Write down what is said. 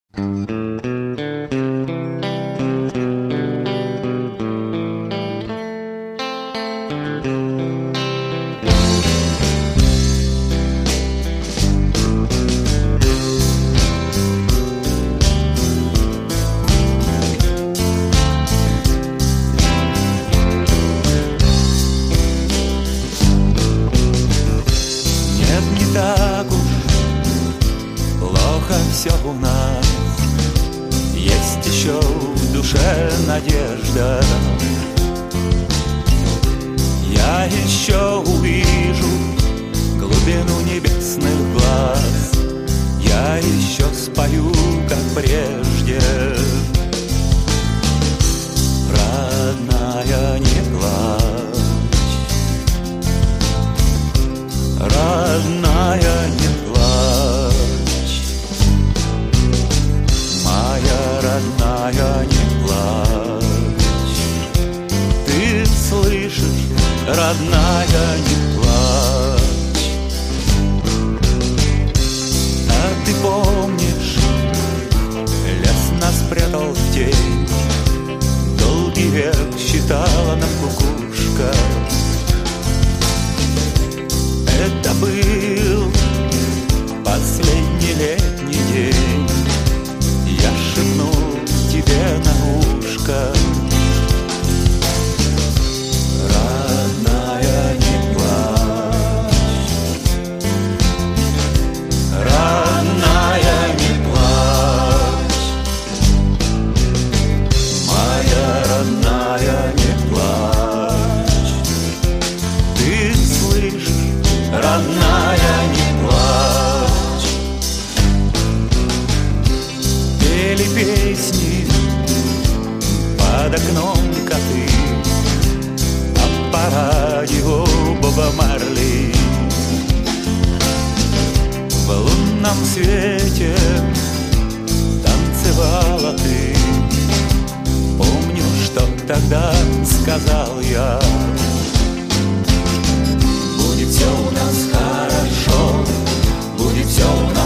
Все у нас есть еще в душе надежда. Я еще увижу глубину небесных глаз. Я еще спою, как прежде. Родная, не плачь. Родная, не плачь. Родная, не плачь. Ты слышишь, родная, не плачь. А ты помнишь, лес нас спрятал в тень. Долгий век считала нам кукушка. Это был последний летний день. Я шепну тебе на ушко. Родная, не плачь. Родная, не плачь. Моя родная, не плачь. Ты слышишь, родная, не плачь. Пели песни под окном коты, а по радио Боба Марли. В лунном свете танцевала ты. Помню, что тогда сказал я. Будет все у нас хорошо, будет все у нас